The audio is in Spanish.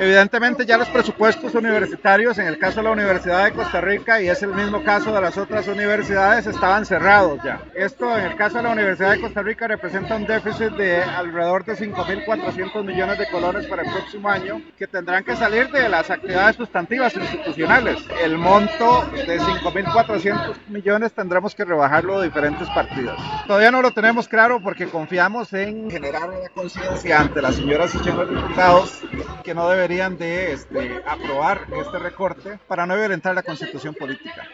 Evidentemente ya los presupuestos universitarios, en el caso de la Universidad de Costa Rica, y es el mismo caso de las otras universidades, estaban cerrados ya. Esto en el caso de la Universidad de Costa Rica representa un déficit de alrededor de 5.400 millones de colones para el próximo año, que tendrán que salir de las actividades sustantivas institucionales. El monto de 5.400 millones tendremos que rebajarlo de diferentes partidas. Todavía no lo tenemos claro porque confiamos en generar una conciencia ante las señoras y señores diputados que no deberían de aprobar este recorte para no violentar la constitución política.